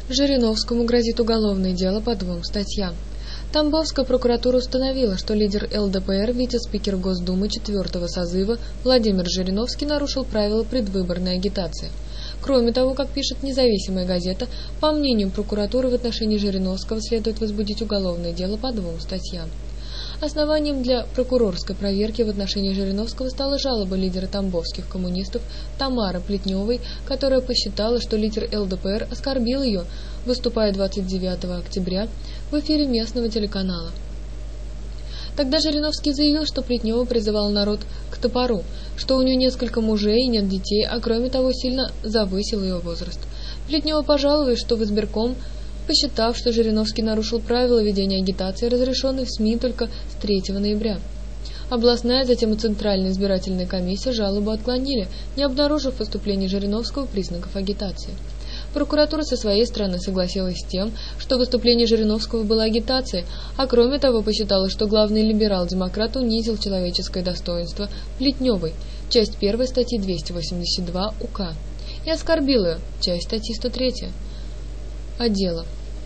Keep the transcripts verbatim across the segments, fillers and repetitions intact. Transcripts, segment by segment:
Жириновскому грозит уголовное дело по двум статьям. Тамбовская прокуратура установила, что лидер эл дэ пэ эр, вице-спикер Госдумы четвертого созыва Владимир Жириновский нарушил правила предвыборной агитации. Кроме того, как пишет независимая газета, по мнению прокуратуры в отношении Жириновского следует возбудить уголовное дело по двум статьям. Основанием для прокурорской проверки в отношении Жириновского стала жалоба лидера тамбовских коммунистов Тамары Плетневой, которая посчитала, что лидер эл дэ пэ эр оскорбил ее, выступая двадцать девятого октября в эфире местного телеканала. Тогда Жириновский заявил, что Плетнева призывала народ к топору, что у нее несколько мужей и нет детей, а кроме того сильно завысил ее возраст. Плетнева пожаловалась, что в избирком, посчитав, что Жириновский нарушил правила ведения агитации, разрешенные в СМИ только с третьего ноября. Областная, затем и Центральная избирательная комиссия жалобу отклонили, не обнаружив выступлений Жириновского признаков агитации. Прокуратура со своей стороны согласилась с тем, что выступление Жириновского было агитацией, а кроме того посчитала, что главный либерал-демократ унизил человеческое достоинство Плетневой, часть первой статьи двести восемьдесят два УК, и оскорбил ее, часть статьи сто три отдела.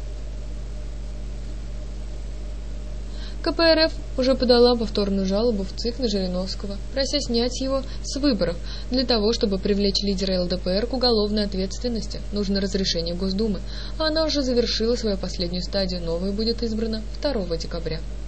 ка пэ эр эф уже подала повторную жалобу в ЦИК на Жириновского, прося снять его с выборов. Для того, чтобы привлечь лидера эл дэ пэ эр к уголовной ответственности, нужно разрешение Госдумы, а она уже завершила свою последнюю стадию, новая будет избрана второго декабря.